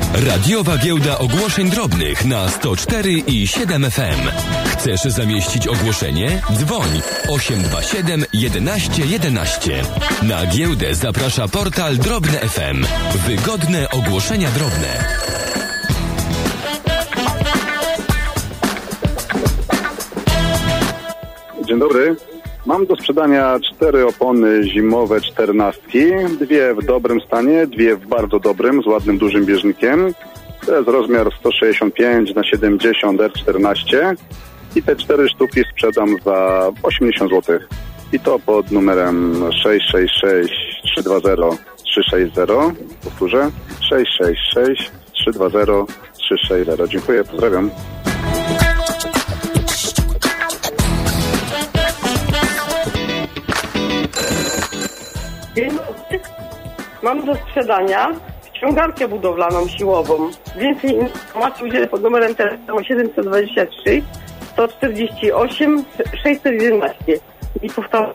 Radiowa Giełda Ogłoszeń Drobnych na 104 i 7 FM. Chcesz zamieścić ogłoszenie? Dzwoń 827 11 11. Na giełdę zaprasza portal Drobne FM. Wygodne ogłoszenia drobne. Dzień dobry. Mam do sprzedania 4 opony zimowe 14. 2 w dobrym stanie, 2 w bardzo dobrym, z ładnym, dużym bieżnikiem. To jest rozmiar 165 na 70 R14. I te 4 sztuki sprzedam za 80 zł. I to pod numerem 666 320 360. Powtórzę. 666 320 360. Dziękuję, pozdrawiam. Mam do sprzedania ściągarkę budowlaną siłową. Więcej informacji udzielę pod numerem telefonu 723 148 611. I powtarzam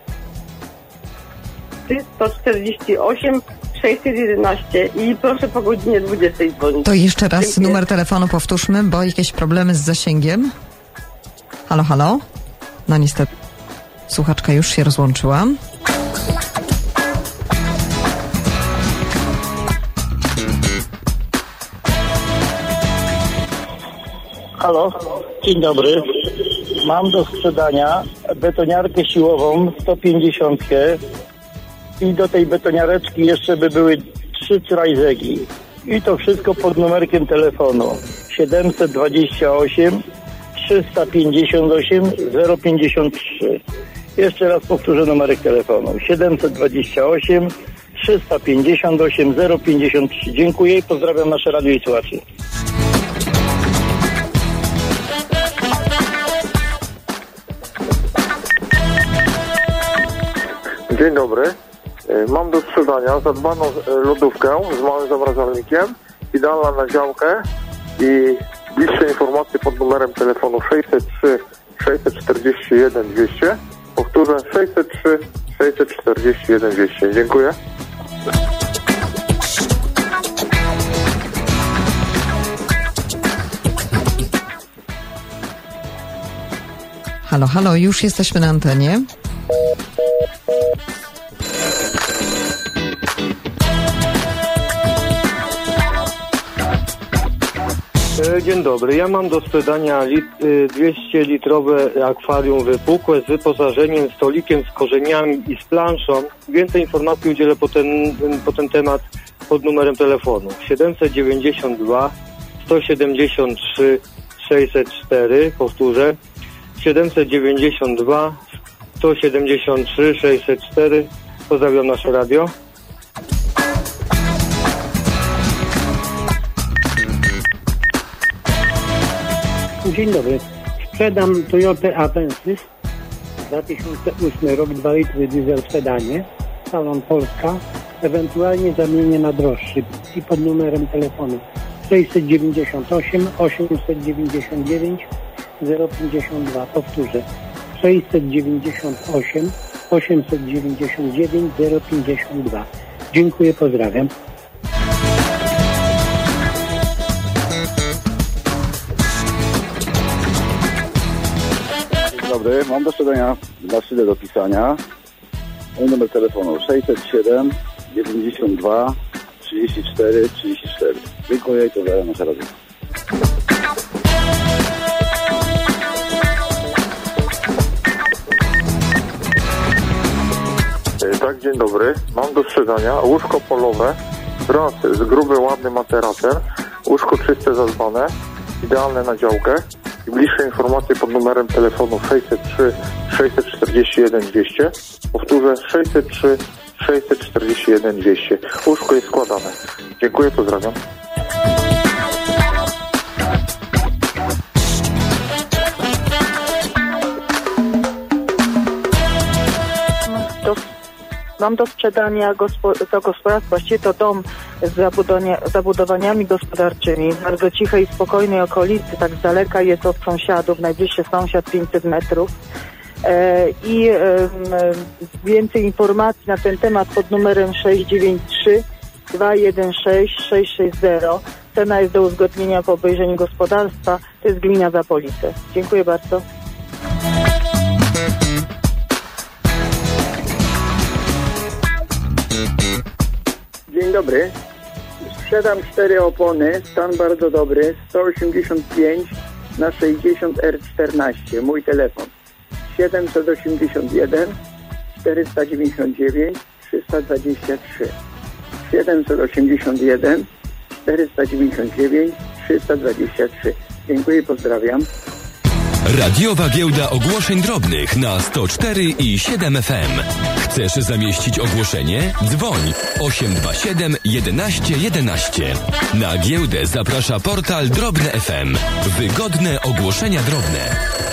148 611 i proszę po godzinie 20 dzwonić. To jeszcze raz Dziękuję. Numer telefonu powtórzmy, bo jakieś problemy z zasięgiem. Halo, halo? No niestety słuchaczka już się rozłączyła. Halo, dzień dobry. Mam do sprzedania betoniarkę siłową 150 i do tej betoniareczki jeszcze by były 3 trajzegi. I to wszystko pod numerkiem telefonu 728 358 053. Jeszcze raz powtórzę numerek telefonu 728 358 053. Dziękuję i pozdrawiam nasze radio i słuchaczy. Dzień dobry. Mam do sprzedania zadbaną lodówkę z małym zamrażalnikiem, idealna na działkę i bliższe informacje pod numerem telefonu 603 641 200. Powtórzę 603 641 200. Dziękuję. Halo, halo, już jesteśmy na antenie. Dzień dobry. Ja mam do sprzedania 200-litrowe akwarium wypukłe z wyposażeniem, stolikiem, z korzeniami i z planszą. Więcej informacji udzielę po ten temat pod numerem telefonu 792 173 604. Powtórzę 792 173 604. Pozdrawiam nasze radio. Dzień dobry. Sprzedam Toyotę Avensis 2008 rok, 2 litry diesel w sedanie, salon Polska, ewentualnie zamienię na droższy i pod numerem telefonu 698 899 052. Powtórzę 698 899 052. Dziękuję, pozdrawiam. Dobry, mam do sprzedania maszynę do pisania. Mój numer telefonu 607 92 34 34. Dziękuję i pozdrawiam nasze radio. Tak, dzień dobry. Mam do sprzedania łóżko polowe wraz z grubym, ładnym materacem. Łóżko czyste, zadbane, idealne na działkę. I bliższe informacje pod numerem telefonu 603 641 200. Powtórzę 603 641 200. Łóżko jest składane. Dziękuję, pozdrawiam. Mam do sprzedania to gospodarstwo, właściwie to dom z zabudowaniami gospodarczymi, bardzo cichej i spokojnej okolicy, tak z daleka jest od sąsiadów, najbliższy sąsiad 500 metrów. I więcej informacji na ten temat pod numerem 693 216 660. Cena jest do uzgodnienia po obejrzeniu gospodarstwa. To jest gmina Zapolice. Dziękuję bardzo. Dzień dobry. Sprzedam 4 opony, stan bardzo dobry, 185 na 60 R14, mój telefon. 781 499 323. 781 499 323. Dziękuję, pozdrawiam. Radiowa Giełda Ogłoszeń Drobnych na 104 i 7 FM. Chcesz zamieścić ogłoszenie? Dzwoń 827 11 11. Na giełdę zaprasza portal Drobne FM. Wygodne ogłoszenia drobne.